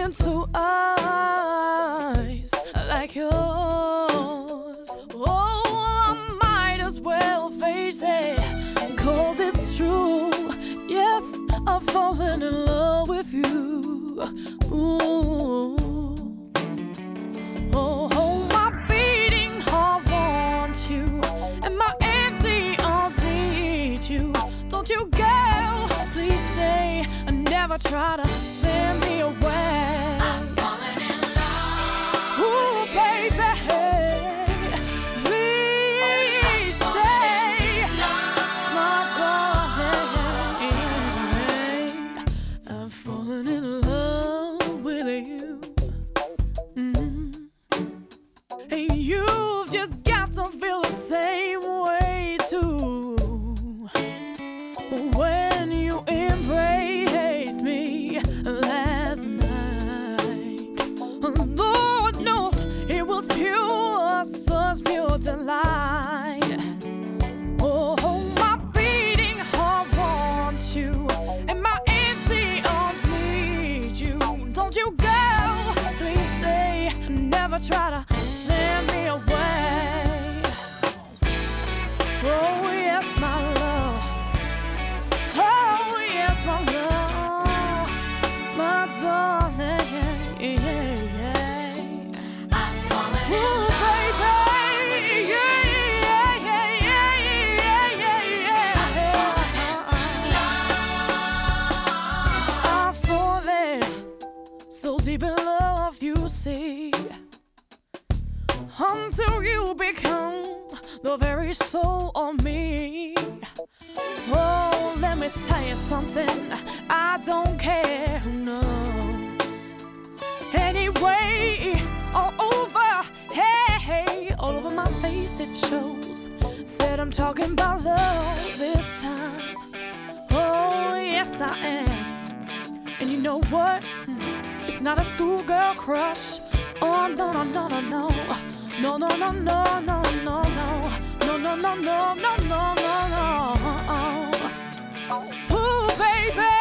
into eyes like yours. Oh, I might as well face it, 'cause it's true. Yes, I've fallen in love with you. Ooh. Oh, my beating heart wants you, and my empty arms need you. Don't you go, please stay, and never try to send me away. I'm falling in love. Ooh, baby, please stay, my darling. I'm falling in love with you. And you've just got to feel the same way too. When you embraced me last night, Lord knows it was pure, such pure delight. Oh, my beating heart wants you, and my empty arms need you. Don't you go, please stay, never try to send me away. Oh, yes, my love. Oh, yes, my love, my darling. I'm falling in Ooh, love. baby. I'm falling so deep in love, you see, until you become the very soul of me. Oh, let me tell you something, I don't care who knows. Anyway, all over, hey, all over my face it shows. Said I'm talking about love this time. Oh, yes I am. And you know what? It's not a schoolgirl crush. Oh, no, no, no, no, no. No, no, no, no, no, no, no. No, no, no, no, no, no, no, no. Ooh, baby.